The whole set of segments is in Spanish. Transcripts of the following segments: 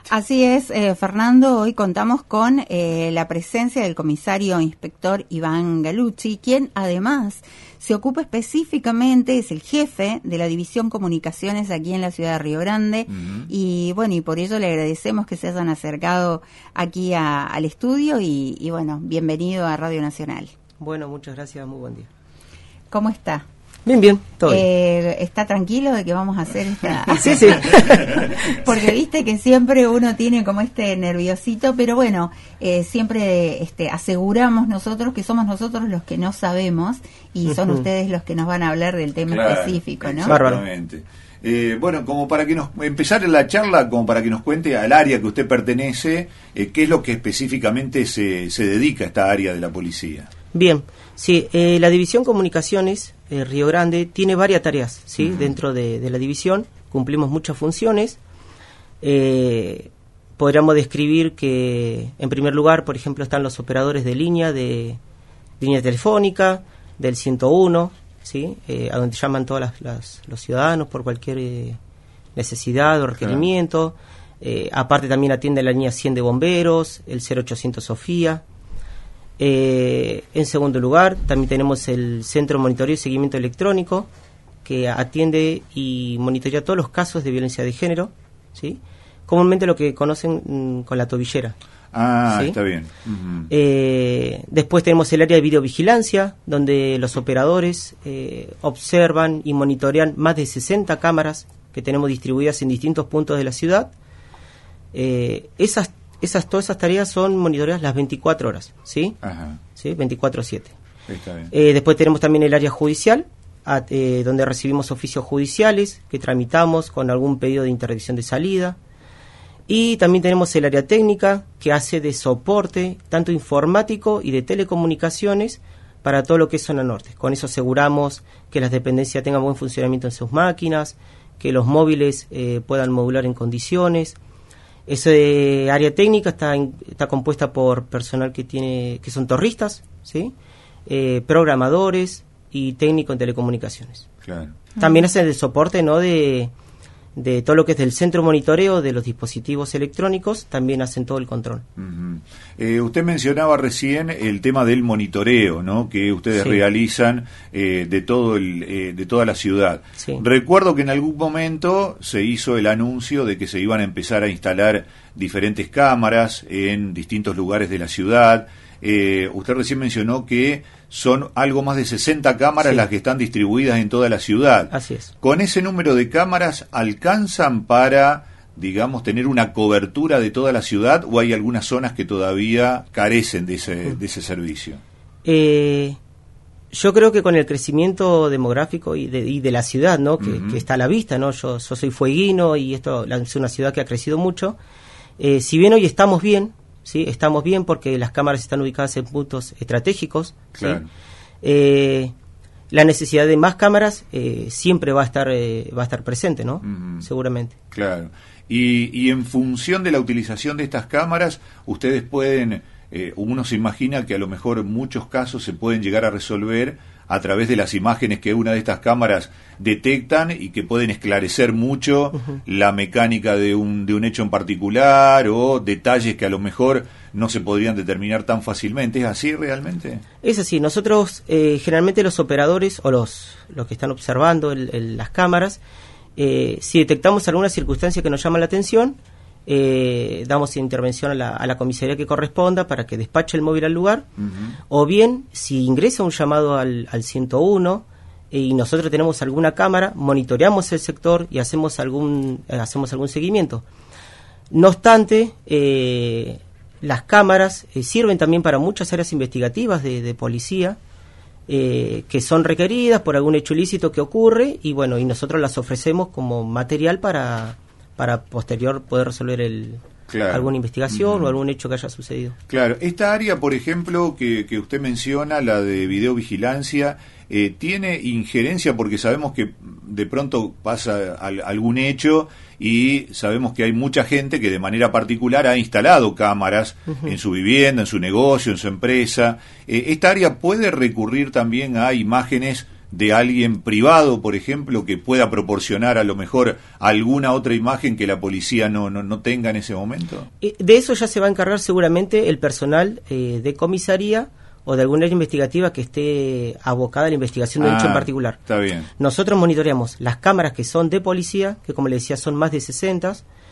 Así es, Fernando, hoy contamos con la presencia del comisario inspector Iván Galucci, quien además se ocupa específicamente, es el jefe de la División Comunicaciones aquí en la ciudad de Río Grande, y bueno, y por ello le agradecemos que se hayan acercado aquí al estudio y bueno, bienvenido a Radio Nacional. Bueno, muchas gracias, muy buen día. ¿Cómo está? Bien, todo bien. ¿Está tranquilo de que vamos a hacer esta...? Sí. Porque viste que siempre uno tiene como nerviosito, pero bueno, siempre aseguramos nosotros que somos nosotros los que no sabemos y son ustedes los que nos van a hablar del tema específico, ¿no? Exactamente. Bueno, como para que empezar la charla, como para que nos cuente al área que usted pertenece, qué es lo que específicamente se dedica a esta área de la policía. Bien, sí, la División Comunicaciones Río Grande tiene varias tareas, ¿sí? Dentro de la división cumplimos muchas funciones. Podríamos describir que, en primer lugar, por ejemplo, están los operadores de línea telefónica, del 101, ¿sí? A donde llaman todos los ciudadanos por cualquier necesidad o requerimiento. Aparte también atiende la línea 100 de bomberos, el 0800 Sofía. En segundo lugar, también tenemos el Centro de Monitoreo y Seguimiento Electrónico, que atiende y monitorea todos los casos de violencia de género, ¿sí? Comúnmente lo que conocen con la tobillera. Ah, ¿sí? Está bien. Después tenemos el área de videovigilancia, donde los operadores observan y monitorean más de 60 cámaras que tenemos distribuidas en distintos puntos de la ciudad. Todas esas tareas son monitoreadas las 24 horas, ¿sí? Ajá. ¿Sí? 24/7. Está bien. Después tenemos también el área judicial, donde recibimos oficios judiciales que tramitamos con algún pedido de interdicción de salida. Y también tenemos el área técnica, que hace de soporte, tanto informático y de telecomunicaciones, para todo lo que es zona norte. Con eso aseguramos que las dependencias tengan buen funcionamiento en sus máquinas, que los móviles puedan modular en condiciones. Esa área técnica está compuesta por personal que son torristas, ¿sí? Programadores y técnico en telecomunicaciones. Claro. También hacen el soporte, ¿no?, de todo lo que es del centro monitoreo de los dispositivos electrónicos, también hacen todo el control. Usted mencionaba recién el tema del monitoreo, ¿no?, que ustedes realizan de toda la ciudad. Sí. Recuerdo que en algún momento se hizo el anuncio de que se iban a empezar a instalar diferentes cámaras en distintos lugares de la ciudad. Usted recién mencionó que son algo más de 60 cámaras las que están distribuidas en toda la ciudad. Así es. ¿Con ese número de cámaras alcanzan para, digamos, tener una cobertura de toda la ciudad o hay algunas zonas que todavía carecen de ese servicio? Yo creo que con el crecimiento demográfico y de la ciudad, ¿no?, que está a la vista, ¿no? Yo soy fueguino y esto es una ciudad que ha crecido mucho. Si bien hoy estamos bien, ¿sí? Estamos bien porque las cámaras están ubicadas en puntos estratégicos. Claro. ¿Sí? La necesidad de más cámaras siempre va a estar presente, ¿no? Seguramente. Claro. Y en función de la utilización de estas cámaras, ustedes pueden, uno se imagina que a lo mejor muchos casos se pueden llegar a resolver a través de las imágenes que una de estas cámaras detectan y que pueden esclarecer mucho la mecánica de un hecho en particular o detalles que a lo mejor no se podrían determinar tan fácilmente. ¿Es así realmente? Es así. Nosotros, generalmente los operadores o los que están observando las cámaras, si detectamos alguna circunstancia que nos llama la atención, damos intervención a la comisaría que corresponda para que despache el móvil al lugar, o bien si ingresa un llamado al 101 y nosotros tenemos alguna cámara, monitoreamos el sector y hacemos algún seguimiento. No obstante, las cámaras sirven también para muchas áreas investigativas de policía, que son requeridas por algún hecho ilícito que ocurre y nosotros las ofrecemos como material para posterior poder resolver alguna investigación o algún hecho que haya sucedido. Claro, esta área, por ejemplo, que usted menciona, la de videovigilancia, ¿tiene injerencia? Porque sabemos que de pronto pasa algún hecho y sabemos que hay mucha gente que de manera particular ha instalado cámaras en su vivienda, en su negocio, en su empresa. ¿Esta área puede recurrir también a imágenes de alguien privado, por ejemplo, que pueda proporcionar a lo mejor alguna otra imagen que la policía no tenga en ese momento? De eso ya se va a encargar seguramente el personal de comisaría o de alguna área investigativa que esté abocada a la investigación de un hecho en particular. Está bien. Nosotros monitoreamos las cámaras que son de policía, que como le decía son más de 60,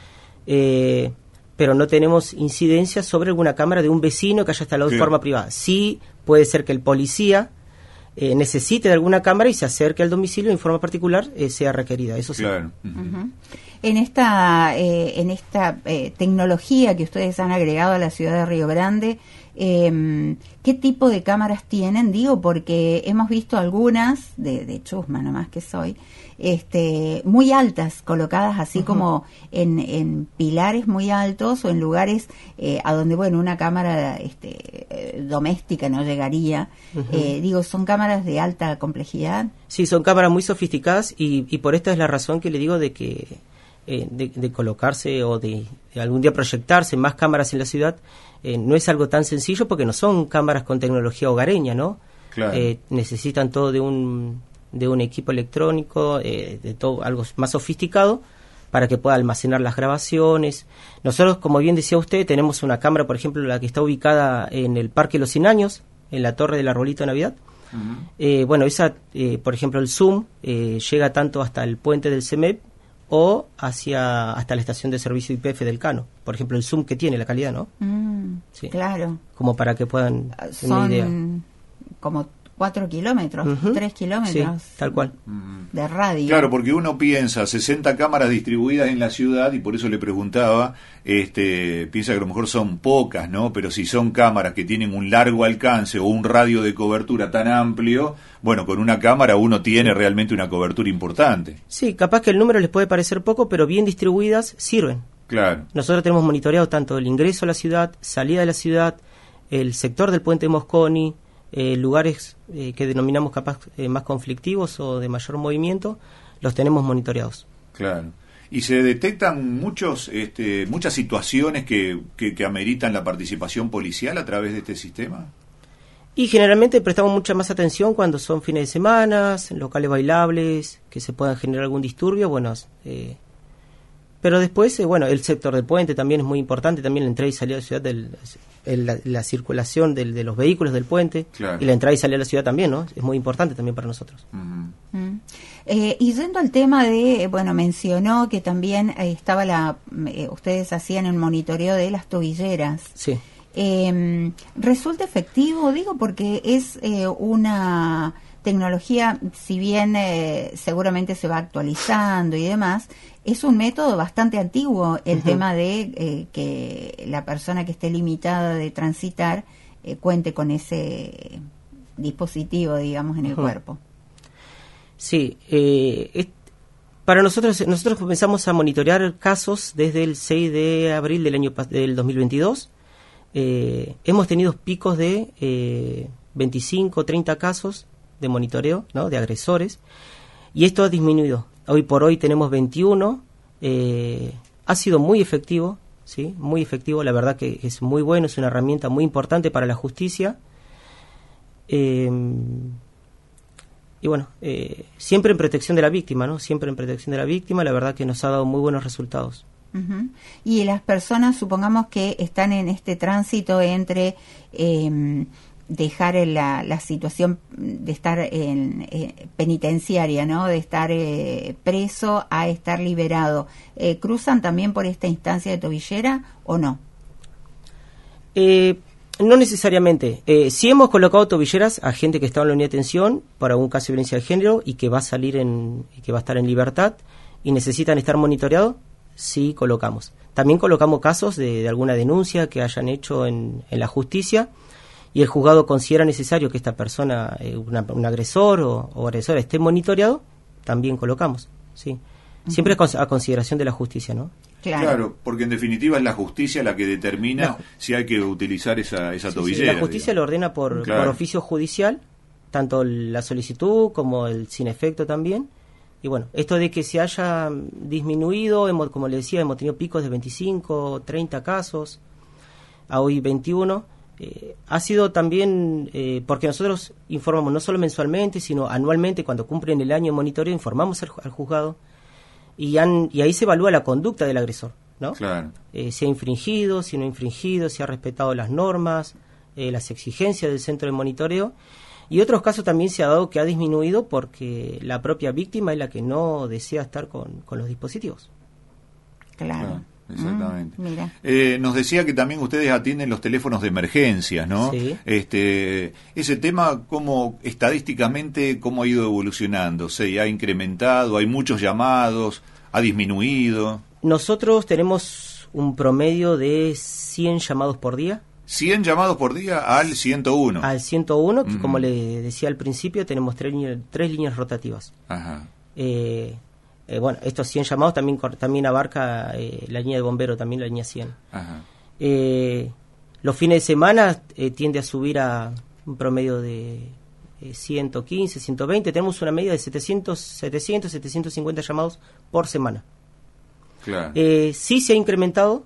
pero no tenemos incidencia sobre alguna cámara de un vecino que haya instalado de forma privada. Sí puede ser que el policía necesite de alguna cámara y se acerque al domicilio en forma particular sea requerida, eso sí. Claro. Uh-huh. En esta tecnología que ustedes han agregado a la ciudad de Río Grande, ¿qué tipo de cámaras tienen? Digo, porque hemos visto algunas, de chusma nomás que soy, muy altas, colocadas así como en pilares muy altos o en lugares a donde, bueno, una cámara doméstica no llegaría. Digo, ¿son cámaras de alta complejidad? Sí, son cámaras muy sofisticadas y por esta es la razón que le digo de que de colocarse o de algún día proyectarse más cámaras en la ciudad no es algo tan sencillo porque no son cámaras con tecnología hogareña, ¿no? Claro. Necesitan todo de un equipo electrónico, de todo algo más sofisticado para que pueda almacenar las grabaciones. Nosotros, como bien decía usted, tenemos una cámara, por ejemplo, la que está ubicada en el Parque Los 100 Años, en la Torre del Arbolito de Navidad. Uh-huh. Bueno, esa, por ejemplo, el zoom llega tanto hasta el puente del CEMEP o hasta la estación de servicio YPF del Cano. Por ejemplo, el zoom que tiene, la calidad, ¿no? Sí. Claro. Como para que puedan tener una idea. Como 4 kilómetros, 3 kilómetros. Sí, tal cual. De radio. Claro, porque uno piensa 60 cámaras distribuidas en la ciudad y por eso le preguntaba, piensa que a lo mejor son pocas, ¿no? Pero si son cámaras que tienen un largo alcance o un radio de cobertura tan amplio, bueno, con una cámara uno tiene realmente una cobertura importante. Sí, capaz que el número les puede parecer poco, pero bien distribuidas sirven. Claro. Nosotros tenemos monitoreado tanto el ingreso a la ciudad, salida de la ciudad, el sector del puente Mosconi, lugares que denominamos capaz más conflictivos o de mayor movimiento, los tenemos monitoreados. Claro. ¿Y se detectan muchas situaciones que ameritan la participación policial a través de este sistema? Y generalmente prestamos mucha más atención cuando son fines de semana, locales bailables, que se puedan generar algún disturbio, bueno, pero después, bueno, el sector del puente también es muy importante, también la entrada y salida de la ciudad, la circulación de los vehículos del puente, claro. Y la entrada y salida de la ciudad también, ¿no? Es muy importante también para nosotros. Y yendo al tema de, bueno, mencionó que también estaba ustedes hacían el monitoreo de las tobilleras. Sí. ¿Resulta efectivo? Digo, porque es una tecnología, si bien seguramente se va actualizando y demás, es un método bastante antiguo el tema de que la persona que esté limitada de transitar cuente con ese dispositivo, digamos, en el cuerpo. Sí, para nosotros comenzamos a monitorear casos desde el 6 de abril del 2022. Hemos tenido picos de 25, 30 casos de monitoreo, ¿no? De agresores, y esto ha disminuido. Hoy por hoy tenemos 21, ha sido muy efectivo, ¿sí? Muy efectivo, la verdad que es muy bueno, es una herramienta muy importante para la justicia, y bueno, siempre en protección de la víctima, ¿no? Siempre en protección de la víctima, la verdad que nos ha dado muy buenos resultados. Uh-huh. Y las personas, supongamos que están en este tránsito entre dejar la situación de estar en penitenciaria, ¿no? De estar preso a estar liberado, ¿cruzan también por esta instancia de tobillera o no? No necesariamente. Sí hemos colocado tobilleras a gente que estaba en la unidad de detención para un caso de violencia de género y que va a salir y que va a estar en libertad y necesitan estar monitoreados. Sí, colocamos. También colocamos casos de alguna denuncia que hayan hecho en la justicia y el juzgado considera necesario que esta persona, un agresor o agresora esté monitoreado, también colocamos, sí. Siempre a consideración de la justicia, ¿no? Claro, porque en definitiva es la justicia la que determina si hay que utilizar esa tobillera. Sí, la justicia lo ordena por oficio judicial, tanto la solicitud como el sin efecto también. Y bueno, esto de que se haya disminuido, como le decía, hemos tenido picos de 25, 30 casos, a hoy 21, ha sido también porque nosotros informamos no solo mensualmente, sino anualmente, cuando cumplen el año de monitoreo, informamos al juzgado y ahí se evalúa la conducta del agresor, ¿no? Claro. Si ha infringido, si no ha infringido, si ha respetado las normas, las exigencias del centro de monitoreo. Y otros casos también se ha dado que ha disminuido porque la propia víctima es la que no desea estar con los dispositivos. Claro. Exactamente. Mira. Nos decía que también ustedes atienden los teléfonos de emergencias, ¿no? Sí. Ese tema, ¿cómo estadísticamente cómo ha ido evolucionando? ¿Se ha incrementado? ¿Hay muchos llamados? ¿Ha disminuido? Nosotros tenemos un promedio de 100 llamados por día. 100 llamados por día al 101. Al 101, que como le decía al principio, tenemos tres líneas rotativas. Ajá. Bueno, estos 100 llamados también abarca la línea de bombero, también la línea 100. Ajá. Los fines de semana tiende a subir a un promedio de 115, 120. Tenemos una media de 700, 750 llamados por semana. Claro. Sí se ha incrementado,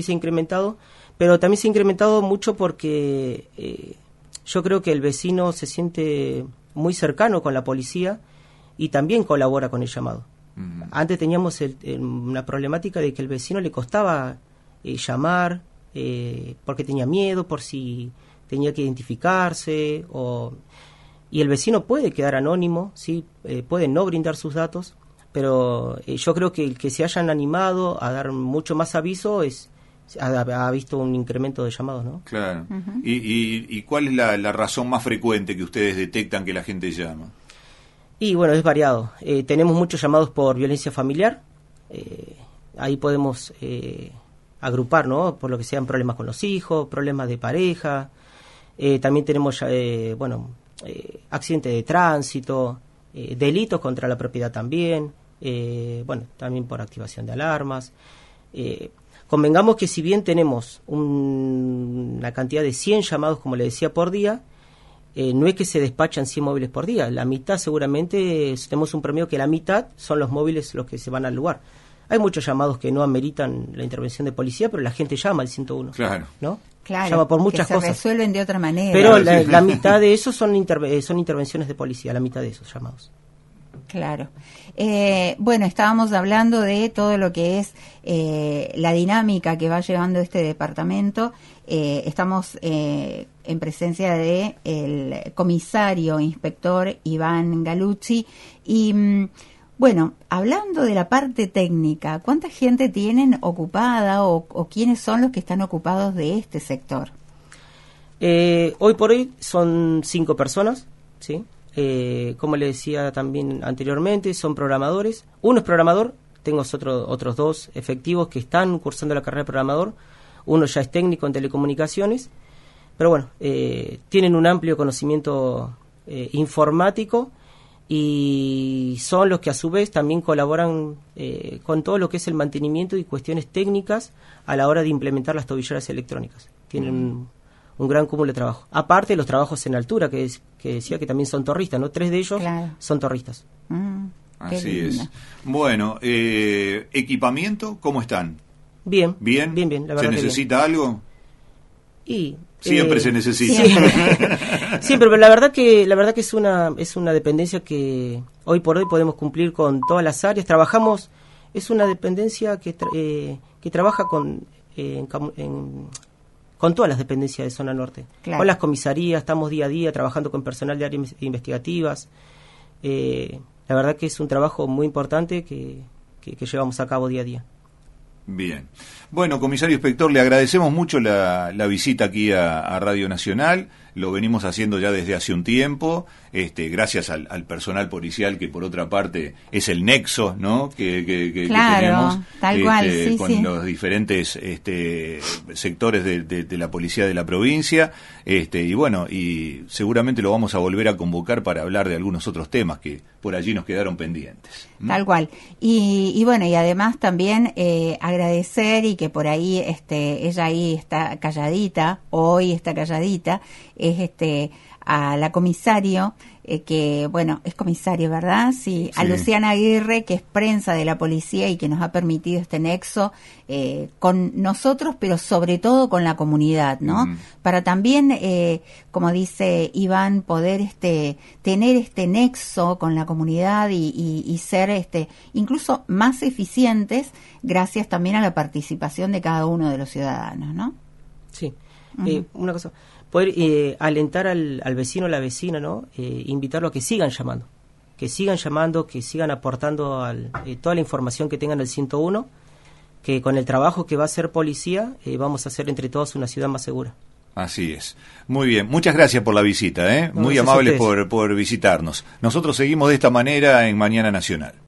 pero también se ha incrementado mucho porque yo creo que el vecino se siente muy cercano con la policía y también colabora con el llamado. Antes teníamos una problemática de que el vecino le costaba llamar porque tenía miedo, por si tenía que identificarse, y el vecino puede quedar anónimo, ¿sí? Puede no brindar sus datos, pero yo creo que el que se hayan animado a dar mucho más aviso ha visto un incremento de llamados, ¿no? Claro. ¿Y cuál es la razón más frecuente que ustedes detectan que la gente llama? Y bueno, es variado. Tenemos muchos llamados por violencia familiar. Ahí podemos agrupar, ¿no? Por lo que sean problemas con los hijos, problemas de pareja. También tenemos, accidentes de tránsito, delitos contra la propiedad también. Bueno, también por activación de alarmas. Convengamos que si bien tenemos una cantidad de 100 llamados, como le decía, por día, no es que se despachan 100 móviles por día. La mitad seguramente, tenemos un promedio que la mitad son los móviles los que se van al lugar. Hay muchos llamados que no ameritan la intervención de policía, pero la gente llama al 101. Claro. ¿No? Claro, llama por muchas que se cosas. resuelven de otra manera. Pero Claro, la mitad de esos son intervenciones de policía, la mitad de esos llamados. Claro. Bueno, estábamos hablando de todo lo que es la dinámica que va llevando este departamento. Estamos en presencia de el comisario inspector Iván Gallucci y bueno, hablando de la parte técnica, ¿cuánta gente tienen ocupada o quiénes son los que están ocupados de este sector? Hoy por hoy son 5 personas, ¿sí? Como le decía también anteriormente, son programadores. Uno es programador, tengo otros 2 efectivos que están cursando la carrera de programador. Uno ya es técnico en telecomunicaciones, pero bueno, tienen un amplio conocimiento informático y son los que a su vez también colaboran con todo lo que es el mantenimiento y cuestiones técnicas a la hora de implementar las tobilleras electrónicas. Tienen un gran cúmulo de trabajo. Aparte de los trabajos en altura, que decía que también son torristas, ¿no? 3 de ellos son torristas. Así es. Bueno, equipamiento, ¿cómo están? Bien. Bien, la verdad. ¿Se necesita algo? Y siempre se necesita. Siempre, pero la verdad que es una dependencia que hoy por hoy podemos cumplir con todas las áreas. Trabajamos, es una dependencia que trabaja con todas las dependencias de Zona Norte. Claro. Con las comisarías, estamos día a día trabajando con personal de áreas investigativas. La verdad que es un trabajo muy importante que llevamos a cabo día a día. Bien. Bueno, comisario inspector, le agradecemos mucho la visita aquí a Radio Nacional. Lo venimos haciendo ya desde hace un tiempo, gracias al personal policial que por otra parte es el nexo, ¿no? que tenemos tal cual, sí, con los diferentes sectores de la policía de la provincia, y bueno, y seguramente lo vamos a volver a convocar para hablar de algunos otros temas que por allí nos quedaron pendientes. Tal cual. Y bueno, y además también agradecer, y que por ahí ella ahí está calladita, hoy está calladita, es a la comisario, que bueno, es comisario, ¿verdad? Sí, a Luciana Aguirre, que es prensa de la policía y que nos ha permitido este nexo con nosotros, pero sobre todo con la comunidad, ¿no? Para también, como dice Iván, poder tener este nexo con la comunidad y ser incluso más eficientes gracias también a la participación de cada uno de los ciudadanos, ¿no? Sí. Una cosa, poder alentar al vecino o la vecina, ¿no? Invitarlo a que sigan llamando, que sigan aportando toda la información que tengan del 101, que con el trabajo que va a hacer policía vamos a hacer entre todos una ciudad más segura. Así es. Muy bien. Muchas gracias por la visita, ¿eh? Muy amables por visitarnos. Nosotros seguimos de esta manera en Mañana Nacional.